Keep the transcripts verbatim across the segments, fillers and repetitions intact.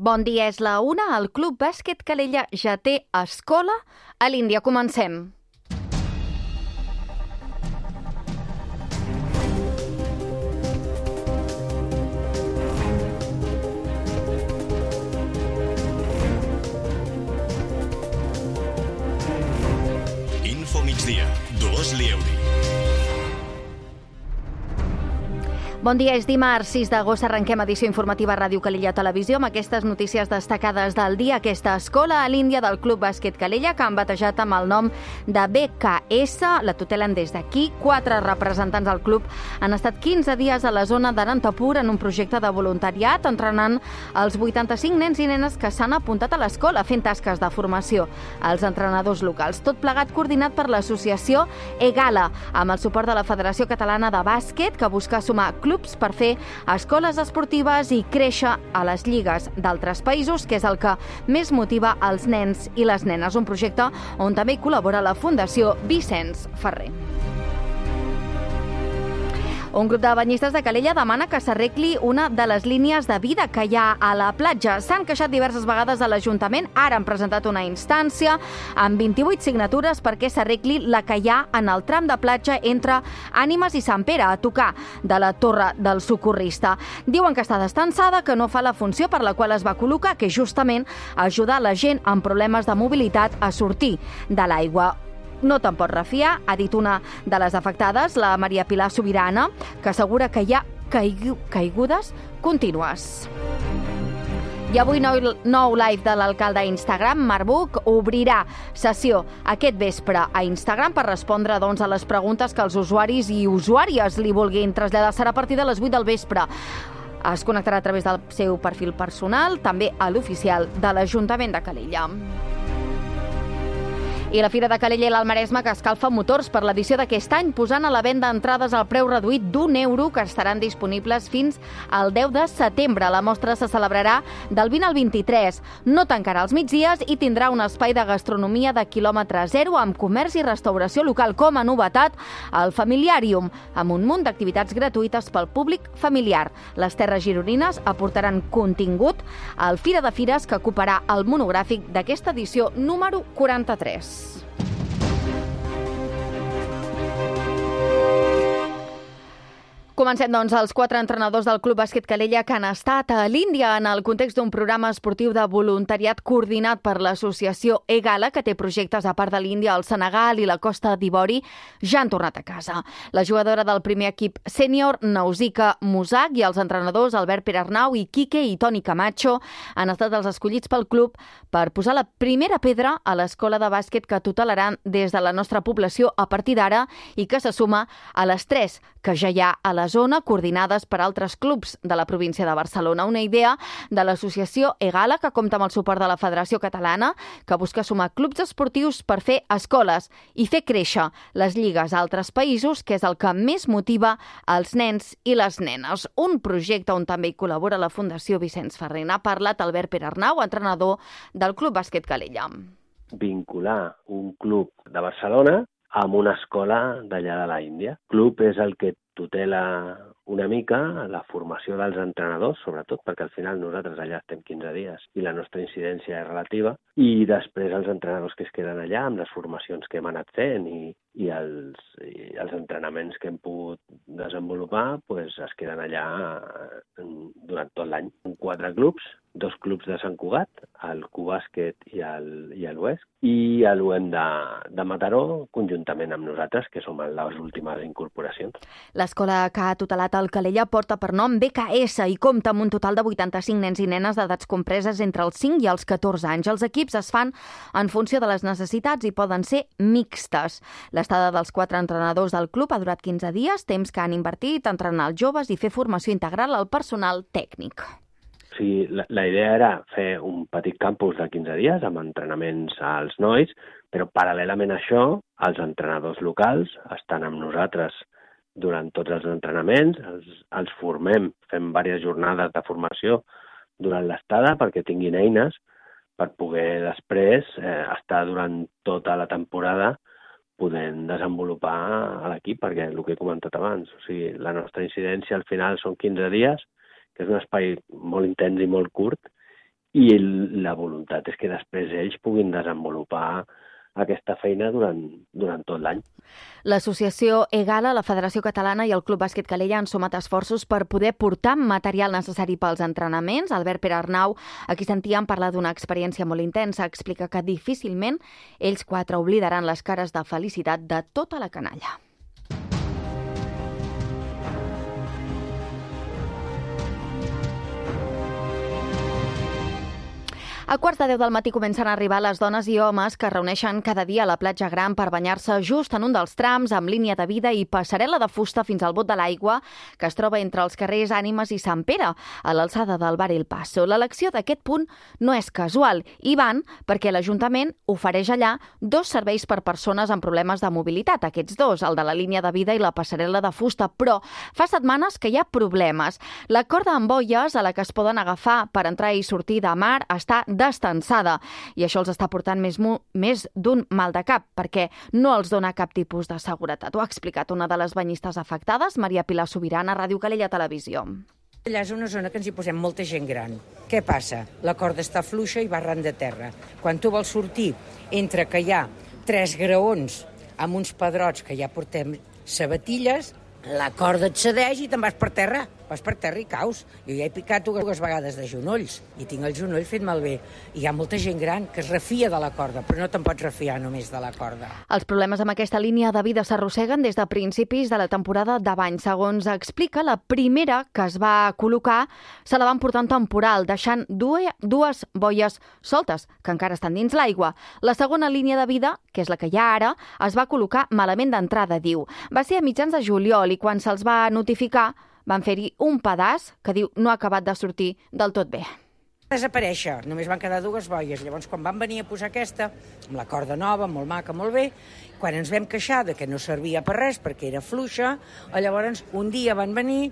Bon dia, és la una. El Club Bàsquet Calella ja té escola a l'Índia. Comencem. Info migdia. Dolors Lieuri. Bon dia, és dimarts sis d'agost, arrenquem edició informativa a Ràdio Calella Televisió amb aquestes notícies destacades del dia. Aquesta escola a l'Índia del Club Bàsquet Calella, que han batejat amb el nom de B K S, la tutelen des d'aquí. Quatre representants del club han estat quinze dies a la zona d'Anantapur en un projecte de voluntariat, entrenant els vuitanta-cinc nens i nenes que s'han apuntat a l'escola fent tasques de formació als entrenadors locals. Tot plegat coordinat per l'associació EGALA, amb el suport de la Federació Catalana de Bàsquet, que busca sumar clubs per fer escoles esportives i créixer a les lligues d'altres països, que és el que més motiva els nens i les nenes. Un projecte on també hi col·labora la Fundació Vicenç Ferrer. Un grup de banyistes de Calella demana que s'arregli una de les línies de vida que hi ha a la platja. S'han queixat diverses vegades a l'Ajuntament, ara han presentat una instància amb vint-i-vuit signatures perquè s'arregli la que hi ha en el tram de platja entre Ànimes i Sant Pere, a tocar de la Torre del Socorrista. Diuen que està destensada, que no fa la funció per la qual es va col·locar, que és justament ajudar la gent amb problemes de mobilitat a sortir de l'aigua. No te'n pots refiar, ha dit una de les afectades, la Maria Pilar Sobirana, que assegura que hi ha caigu caigudes contínues. I avui nou, nou live de l'alcalde a Instagram, Marc Buch, obrirà sessió aquest vespre a Instagram per respondre doncs, a les preguntes que els usuaris i usuàries li vulguin traslladar. Serà a partir de les vuit del vespre. Es connectarà a través del seu perfil personal, també a l'oficial de l'Ajuntament de Calella. I la Fira de Calella i l'Almaresme, que escalfa motors per l'edició d'aquest any, posant a la venda entrades al preu reduït d'un euro, que estaran disponibles fins al deu de setembre. La mostra se celebrarà del vint al vint-i-tres. No tancarà als migdies i tindrà un espai de gastronomia de quilòmetre zero amb comerç i restauració local. Com a novetat, el Familiàrium, amb un munt d'activitats gratuïtes pel públic familiar. Les terres gironines aportaran contingut al Fira de Fires, que ocuparà el monogràfic d'aquesta edició número quaranta-tres. Comencem, doncs, els quatre entrenadors del Club Bàsquet Calella que han estat a l'Índia en el context d'un programa esportiu de voluntariat coordinat per l'associació EGALA, que té projectes a part de l'Índia, el Senegal i la Costa d'Ivori, ja han tornat a casa. La jugadora del primer equip sènior, Nausicaa Musak, i els entrenadors Albert Perarnau i Quique i Toni Camacho han estat els escollits pel club per posar la primera pedra a l'escola de bàsquet que tutelaran des de la nostra població a partir d'ara i que se suma a les tres que ja hi ha a la zona, coordinades per altres clubs de la província de Barcelona. Una idea de l'associació EGALA, que compta amb el suport de la Federació Catalana, que busca sumar clubs esportius per fer escoles i fer créixer les lligues a altres països, que és el que més motiva els nens i les nenes. Un projecte on també hi col·labora la Fundació Vicenç Ferrer. Ha parlat Albert Perarnau, entrenador del Club Bàsquet Calella. Vincular un club de Barcelona amb una escola d'allà de l'Índia. El club és el que tutela una mica la formació dels entrenadors, sobretot, perquè al final nosaltres allà estem quinze dies i la nostra incidència és relativa, i després els entrenadors que es queden allà amb les formacions que hem anat fent i, i, els, i els entrenaments que hem pogut desenvolupar, pues, es queden allà durant tot l'any. Quatre clubs, dos clubs de Sant Cugat, el Cubàsquet i el, i el Oest, i l'U E M de, de Mataró, conjuntament amb nosaltres, que som les últimes incorporacions. L'escola que ha tutelat el Calella porta per nom B K S i compta amb un total de vuitanta-cinc nens i nenes d'edats compreses entre els cinc i els catorze anys. Els equips es fan en funció de les necessitats i poden ser mixtes. L'estada dels quatre entrenadors del club ha durat quinze dies, temps que han invertit a entrenar els joves i fer formació integral al personal tècnic. Sí, la, la idea era fer un petit campus de quinze dies amb entrenaments als nois, però paral·lelament a això, els entrenadors locals estan amb nosaltres durant tots els entrenaments, els, els formem, fem diverses jornades de formació durant l'estada perquè tinguin eines per poder després eh, estar durant tota la temporada podent desenvolupar a l'equip, perquè el que he comentat abans, o sigui, la nostra incidència al final són quinze dies, que és un espai molt intens i molt curt, i la voluntat és que després ells puguin desenvolupar aquesta feina durant, durant tot l'any. L'associació EGALA, la Federació Catalana i el Club Bàsquet Calella han sumat esforços per poder portar material necessari pels entrenaments. Albert Pere Arnau, a qui sentíem parlar d'una experiència molt intensa, explica que difícilment ells quatre oblidaran les cares de felicitat de tota la canalla. A quarts de deu del matí comencen a arribar les dones i homes que es reuneixen cada dia a la platja Gran per banyar-se just en un dels trams amb línia de vida i passarel·la de fusta fins al bot de l'aigua que es troba entre els carrers Ànimes i Sant Pere, a l'alçada del bar El Paso. L'elecció d'aquest punt no és casual. Hi van perquè l'Ajuntament ofereix allà dos serveis per persones amb problemes de mobilitat, aquests dos, el de la línia de vida i la passarel·la de fusta, però fa setmanes que hi ha problemes. La corda amb boies a la que es poden agafar per entrar i sortir de mar està destensada i això els està portant més, més d'un mal de cap perquè no els dona cap tipus de seguretat. Ho ha explicat una de les banyistes afectades, Maria Pilar Sobirana, a Ràdio Calella Televisió. Allà és una zona que ens hi posem molta gent gran. Què passa? La corda està fluixa i va arran de terra. Quan tu vols sortir, entre que hi ha tres graons amb uns pedrots que ja portem sabatilles, la corda et cedeix i te'n vas per terra. Vas per terra i caus. Jo ja he picat dues vegades de genolls i tinc el genoll fet malbé. I hi ha molta gent gran que es refia de la corda, però no te'n pots refiar només de la corda. Els problemes amb aquesta línia de vida s'arrosseguen des de principis de la temporada de bany. Segons explica, la primera que es va col·locar se la van portar en temporal, deixant dues boies soltes, que encara estan dins l'aigua. La segona línia de vida, que és la que hi ha ara, es va col·locar malament d'entrada, diu. Va ser a mitjans de juliol i quan se'ls va notificar van fer-hi un pedaç que diu no ha acabat de sortir del tot bé. Desaparèixer, només van quedar dues boies. Llavors, quan van venir a posar aquesta, amb la corda nova, molt maca, molt bé, quan ens vam queixar de que no servia per res perquè era fluixa, llavors un dia van venir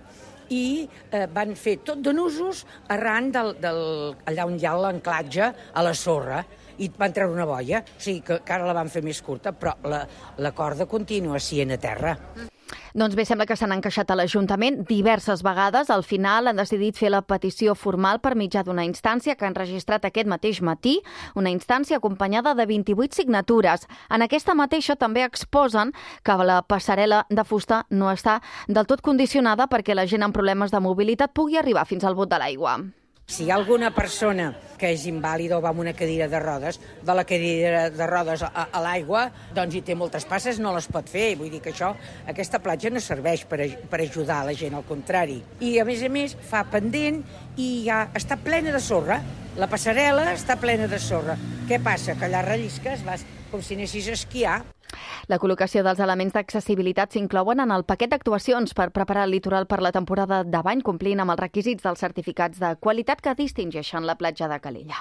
i eh, van fer tot de nusos arran del, del, allà on hi ha l'anclatge a la sorra i van treure una boia, o sigui que, que ara la van fer més curta, però la, la corda continua sent a terra. Doncs bé, sembla que s'han encaixat a l'Ajuntament diverses vegades. Al final han decidit fer la petició formal per mitjà d'una instància que han registrat aquest mateix matí, una instància acompanyada de vint-i-vuit signatures. En aquesta mateixa també exposen que la passarel·la de fusta no està del tot condicionada perquè la gent amb problemes de mobilitat pugui arribar fins al bot de l'aigua. Si hi ha alguna persona que és invàlida o va amb una cadira de rodes, de la cadira de rodes a, a l'aigua, doncs hi té moltes passes, no les pot fer. Vull dir que això, aquesta platja no serveix per, a, per ajudar la gent, al contrari. I a més a més fa pendent i ja està plena de sorra. La passarel·la està plena de sorra. Què passa? Que allà rellisques, vas com si anessis a esquiar. La col·locació dels elements d'accessibilitat s'inclouen en el paquet d'actuacions per preparar el litoral per la temporada de bany, complint amb els requisits dels certificats de qualitat que distingeixen la platja de Calella.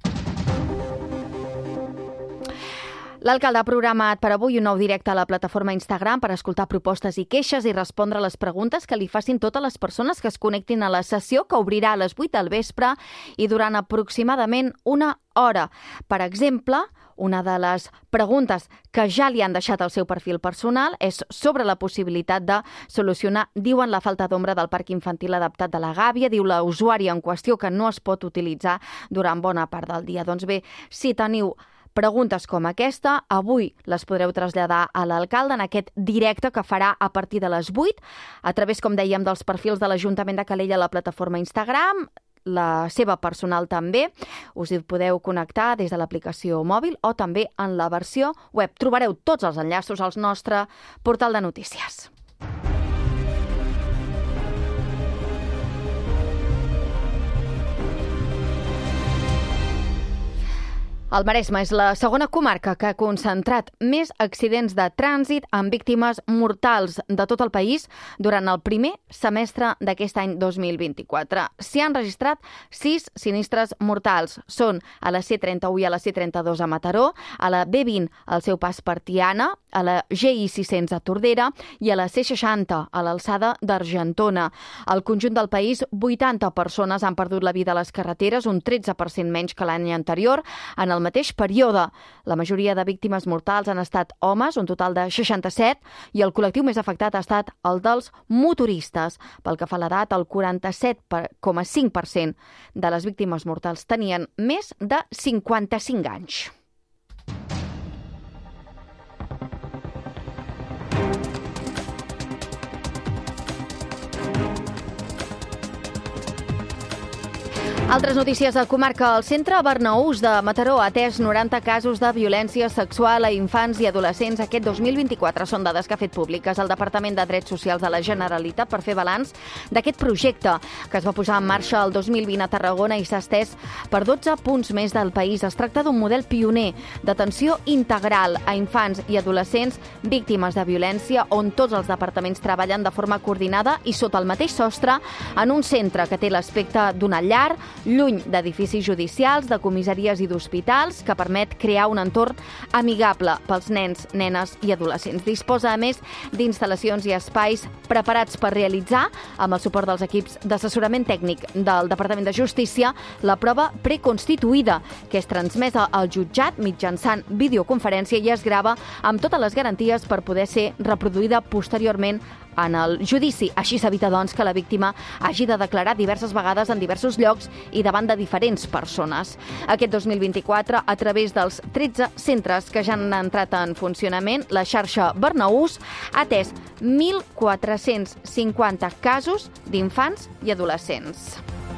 L'alcalde ha programat per avui un nou directe a la plataforma Instagram per escoltar propostes i queixes i respondre a les preguntes que li facin totes les persones que es connectin a la sessió, que obrirà a les vuit del vespre i durant aproximadament una hora. Per exemple, una de les preguntes que ja li han deixat al seu perfil personal és sobre la possibilitat de solucionar, diuen, la falta d'ombra del parc infantil adaptat de la Gàbia, diu la usuària en qüestió, que no es pot utilitzar durant bona part del dia. Doncs bé, si teniu preguntes com aquesta, avui les podreu traslladar a l'alcalde en aquest directe que farà a partir de les vuit, a través, com dèiem, dels perfils de l'Ajuntament de Calella a la plataforma Instagram, la seva personal també. Us hi podeu connectar des de l'aplicació mòbil o també en la versió web. Trobareu tots els enllaços al nostre portal de notícies. El Maresme és la segona comarca que ha concentrat més accidents de trànsit amb víctimes mortals de tot el país durant el primer semestre d'aquest any dos mil vint-i-quatre. S'hi han registrat sis sinistres mortals. Són a la C trenta-u i a la C trenta-dos a Mataró, a la B vint al seu pas per Tiana, a la G I sis-cents a Tordera i a la C seixanta a l'alçada d'Argentona. Al conjunt del país, vuitanta persones han perdut la vida a les carreteres, un tretze per cent menys que l'any anterior. En el mateix període. La majoria de víctimes mortals han estat homes, un total de seixanta-set, i el col·lectiu més afectat ha estat el dels motoristes. Pel que fa a l'edat, el quaranta-set coma cinc per cent de les víctimes mortals tenien més de cinquanta-cinc anys. Altres notícies de comarca. El centre Barnaús de Mataró ha atès noranta casos de violència sexual a infants i adolescents aquest dos mil vint-i-quatre. Són dades que ha fet públiques el Departament de Drets Socials de la Generalitat per fer balanç d'aquest projecte que es va posar en marxa el dos mil vint a Tarragona i s'ha estès per dotze punts més del país. Es tracta d'un model pioner d'atenció integral a infants i adolescents víctimes de violència on tots els departaments treballen de forma coordinada i sota el mateix sostre en un centre que té l'aspecte d'una llar, lluny d'edificis judicials, de comissaries i d'hospitals, que permet crear un entorn amigable pels nens, nenes i adolescents. Disposa, a més, d'instal·lacions i espais preparats per realitzar, amb el suport dels equips d'assessorament tècnic del Departament de Justícia, la prova preconstituïda, que és transmesa al jutjat mitjançant videoconferència i es grava amb totes les garanties per poder ser reproduïda posteriorment en el judici. Així s'evita, doncs, que la víctima hagi de declarar diverses vegades en diversos llocs i davant de diferents persones. Aquest dos mil vint-i-quatre, a través dels tretze centres que ja han entrat en funcionament, la xarxa Barnaús ha atès mil quatre-cents cinquanta casos d'infants i adolescents.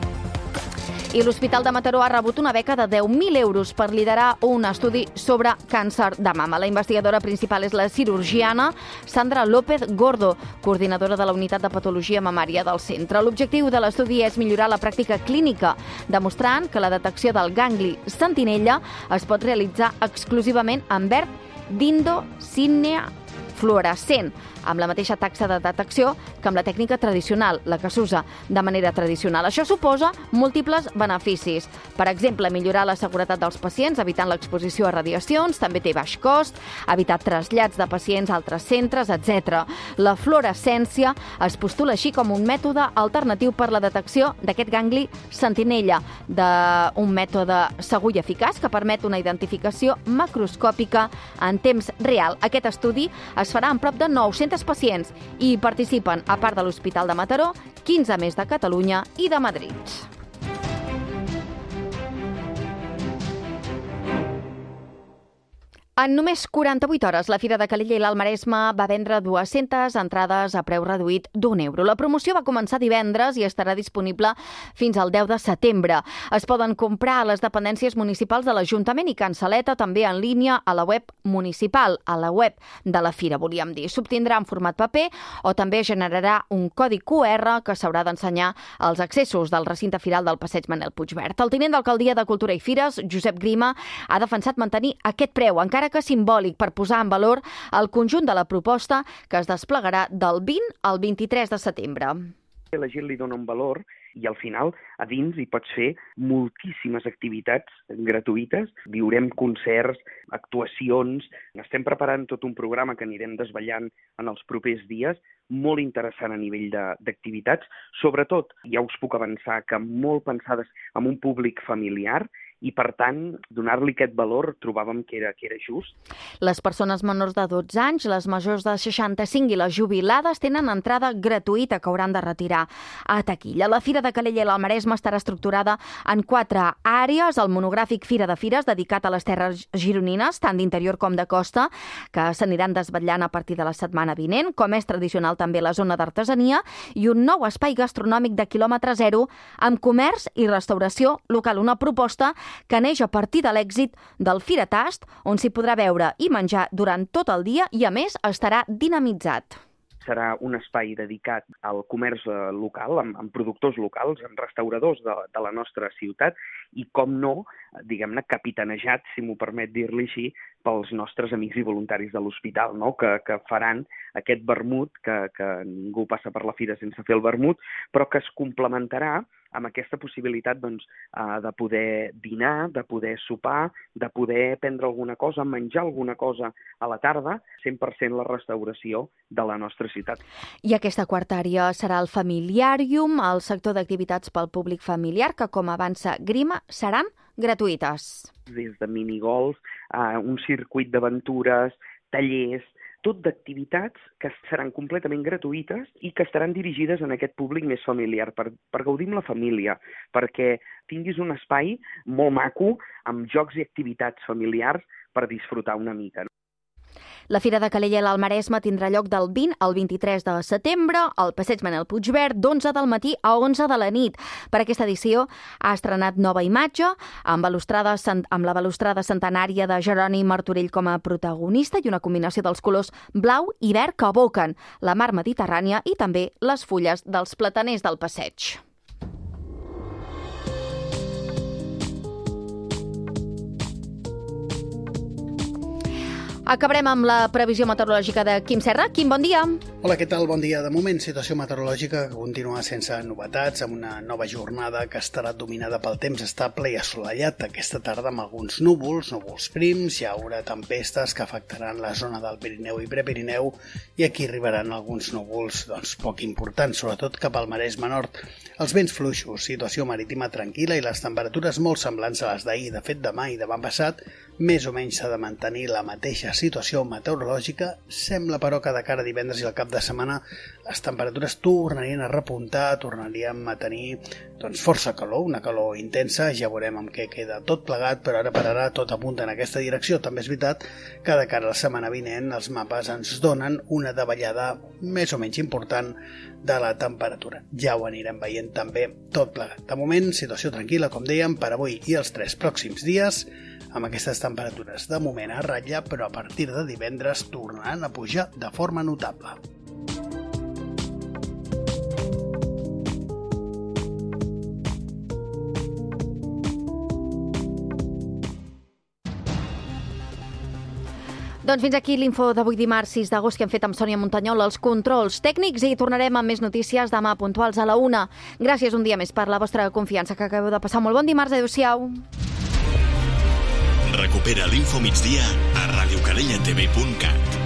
I l'Hospital de Mataró ha rebut una beca de deu mil euros per liderar un estudi sobre càncer de mama. La investigadora principal és la cirurgiana Sandra López Gordo, coordinadora de la unitat de patologia mamària del centre. L'objectiu de l'estudi és millorar la pràctica clínica, demostrant que la detecció del gangli sentinella es pot realitzar exclusivament amb verd d'indocínia fluorescent, amb la mateixa taxa de detecció que amb la tècnica tradicional, la que s'usa de manera tradicional. Això suposa múltiples beneficis. Per exemple, millorar la seguretat dels pacients, evitant l'exposició a radiacions, també té baix cost, evitar trasllats de pacients a altres centres, etcètera. La fluorescència es postula així com un mètode alternatiu per la detecció d'aquest gangli sentinella, d'un mètode segur i eficaç que permet una identificació macroscòpica en temps real. Aquest estudi es farà en prop de nou-cents pacients i hi participen, a part de l'Hospital de Mataró, quinze més de Catalunya i de Madrid. En només quaranta-vuit hores, la Fira de Calella i l'Alt Maresme va vendre dues-centes entrades a preu reduït d'un euro. La promoció va començar divendres i estarà disponible fins al deu de setembre. Es poden comprar a les dependències municipals de l'Ajuntament i Cansaleta, també en línia a la web municipal, a la web de la Fira, volíem dir. S'obtindrà en format paper o també generarà un codi cu erre que s'haurà d'ensenyar als accessos del recinte firal del Passeig Manel Puigverd. El tinent d'Alcaldia de Cultura i Fires, Josep Grima, ha defensat mantenir aquest preu, encara que simbòlic, per posar en valor el conjunt de la proposta que es desplegarà del vint al vint-i-tres de setembre. La gent li dona un valor i al final a dins hi pots fer moltíssimes activitats gratuïtes. Viurem concerts, actuacions, estem preparant tot un programa que anirem desvetllant en els propers dies, molt interessant a nivell d'activitats, sobretot, ja us puc avançar, que molt pensades en un públic familiar i, per tant, donar-li aquest valor trobàvem que era, que era just. Les persones menors de dotze anys, les majors de seixanta-cinc i les jubilades tenen entrada gratuïta que hauran de retirar a taquilla. La Fira de Calella i l'Alt Maresme estarà estructurada en quatre àrees. El monogràfic Fira de Fires, dedicat a les terres gironines, tant d'interior com de costa, que s'aniran desvetllant a partir de la setmana vinent, com és tradicional també la zona d'artesania, i un nou espai gastronòmic de quilòmetre zero amb comerç i restauració local, una proposta que neix a partir de l'èxit del Firatast, on s'hi podrà beure i menjar durant tot el dia i, a més, estarà dinamitzat. Serà un espai dedicat al comerç local, amb, amb productors locals, amb restauradors de, de la nostra ciutat i, com no, diguem-ne, capitanejat, si m'ho permet dir-li així, pels nostres amics i voluntaris de l'hospital, no? que, que faran aquest vermut, que, que ningú passa per la fira sense fer el vermut, però que es complementarà amb aquesta possibilitat doncs, de poder dinar, de poder sopar, de poder prendre alguna cosa, menjar alguna cosa a la tarda, cent per cent la restauració de la nostra ciutat. I aquesta quarta àrea serà el Familiarium, el sector d'activitats pel públic familiar, que, com avança Grima, seran gratuïtes. Des de minigolf, a un circuit d'aventures, tallers, tot d'activitats que seran completament gratuïtes i que estaran dirigides en aquest públic més familiar, per, per gaudir amb la família, perquè tinguis un espai molt maco amb jocs i activitats familiars per disfrutar una mica. La Fira de Calella i l'Almaresme tindrà lloc del vint al vint-i-tres de setembre al Passeig Manel Puigverd d'onze del matí a onze de la nit. Per aquesta edició ha estrenat nova imatge amb, amb la balustrada centenària de Jeroni Martorell com a protagonista i una combinació dels colors blau i verd que evoquen la mar Mediterrània i també les fulles dels plataners del passeig. Acabarem amb la previsió meteorològica de Quim Serra. Quim, bon dia. Hola, què tal? Bon dia. De moment, situació meteorològica que continua sense novetats, amb una nova jornada que estarà dominada pel temps estable i assolellat aquesta tarda amb alguns núvols, núvols prims, hi haurà tempestes que afectaran la zona del Pirineu i Prepirineu i aquí arribaran alguns núvols doncs, poc importants, sobretot cap al Maresme Nord. Els vents fluixos, situació marítima tranquil·la i les temperatures molt semblants a les d'ahir. De fet, demà i demà passat, més o menys s'ha de mantenir la mateixa situació meteorològica. Sembla, però, que de cara a divendres i al cap de setmana les temperatures tornarien a repuntar, tornaríem a tenir doncs, força calor, una calor intensa. Ja veurem amb què queda tot plegat, però ara per ara tot apunta en aquesta direcció. També és veritat que de cara a la setmana vinent els mapes ens donen una davallada més o menys important de la temperatura. Ja ho anirem veient també tot plegat. De moment, situació tranquil·la, com dèiem, per avui i els tres pròxims dies, amb aquestes temperatures de moment a ratlla, però a partir de divendres tornaran a pujar de forma notable. Doncs fins aquí l'info d'avui dimarts sis d'agost que hem fet amb Sònia Montanyol als controls tècnics i tornarem amb més notícies demà puntuals a la una. Gràcies un dia més per la vostra confiança, que acabeu de passar molt bon dimarts. Adéu-siau. Recupera l'Info Migdia a radiocalellatv punt cat.